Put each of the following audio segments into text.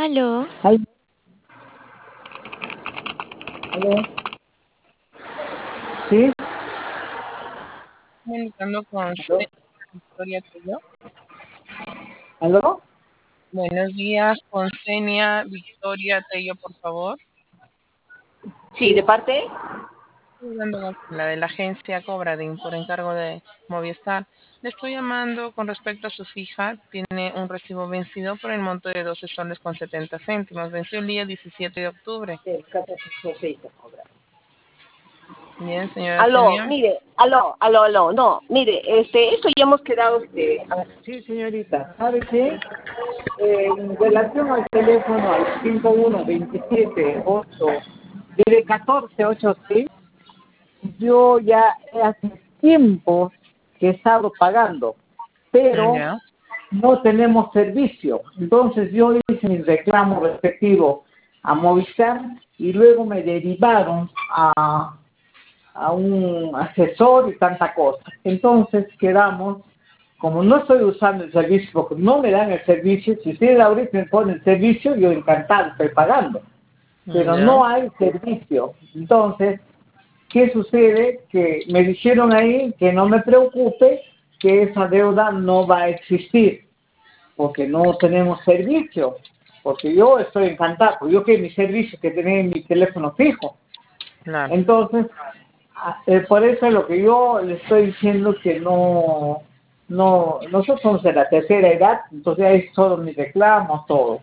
Aló, Ay, aló. Sí, Comunicando con aló, Victoria Tello. aló. Buenos días, con Senia Victoria Tello, por favor. Sí, ¿de parte? Estoy hablando con la de la agencia Cobradin por encargo de Movistar. Le estoy llamando con respecto a su fija. Tiene un recibo vencido por el monto de 12 soles con 70 céntimos. Venció el día 17 de octubre. Sí, 14 cobra. Bien, señora Aló, Senia. mire, aló, no, mire, esto ya hemos quedado, sí, señorita, ¿sabe qué? En relación al teléfono al 5127 8 de 1486, yo ya hace tiempo que he estado pagando, pero Ya. no tenemos servicio. Entonces yo hice mi reclamo respectivo a Movistar y luego me derivaron a un asesor y tanta cosa. Entonces quedamos, como no estoy usando el servicio, porque no me dan el servicio, si ustedes ahorita me ponen el servicio, yo encantado estoy pagando, pero Ya. no hay servicio. Entonces, ¿qué sucede? Que me dijeron ahí que no me preocupe, que esa deuda no va a existir, porque no tenemos servicio, porque yo estoy encantado, yo que mi servicio que tenía en mi teléfono fijo. Claro. Entonces, por eso es lo que yo le estoy diciendo que nosotros somos de la tercera edad, entonces ahí es todo mi reclamo, todo.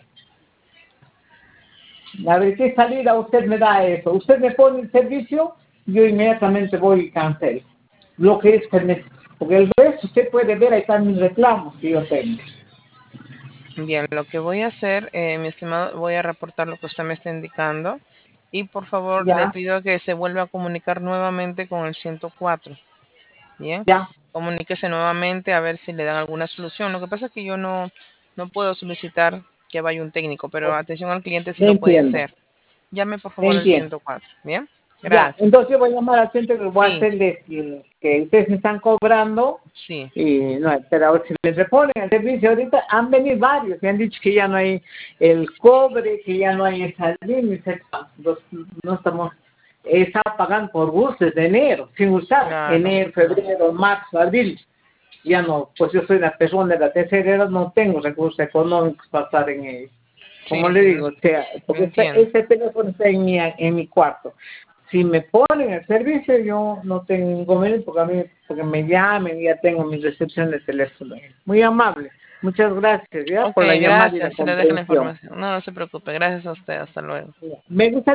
A ver, ¿qué salida usted me da eso? Usted me pone el servicio, yo inmediatamente voy y cancelo. Lo que es porque el resto usted puede ver, ahí están mis reclamos que yo tengo. Bien, lo que voy a hacer, mi estimado, voy a reportar lo que usted me está indicando y por favor le Ya, pido que se vuelva a comunicar nuevamente con el 104. Bien, ya, comuníquese nuevamente a ver si le dan alguna solución. Lo que pasa es que yo no puedo solicitar que vaya un técnico, pero atención al cliente sí le lo puede entiendo, hacer. Llame por le favor al entiendo. 104. Bien, Ya, gracias. entonces yo voy a llamar al centro que voy a Sí, hacerles que ustedes me están cobrando sí, y no, pero ahora si les reponen el servicio ahorita han venido varios, me han dicho que ya no hay el cobre, que ya no hay esa línea, no estamos, está pagando por buses de enero, sin usar, claro. enero, febrero, marzo, abril, ya no, pues yo soy una persona de la tercera edad, no tengo recursos económicos para estar en ellos. Sí, Como le digo, o sea, porque entiendo. este teléfono está en mi cuarto. Si me ponen el servicio, yo no tengo inconveniente porque me llamen y ya tengo mi recepción de teléfono. Muy amable. Muchas gracias ya Ok, por la llamada y la gracias. Se le deja la comprensión. información. No, no se preocupe. Gracias a usted. Hasta luego. Me gusta